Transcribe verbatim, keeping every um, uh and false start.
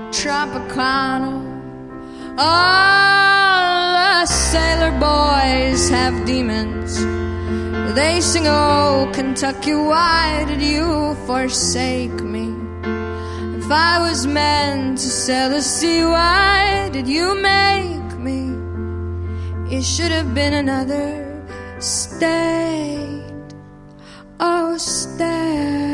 Tropicana. All the sailor boys have demons. They sing, oh, Kentucky, why did you forsake me? If I was meant to sail the sea, why did you make me? It should have been another state, oh, state.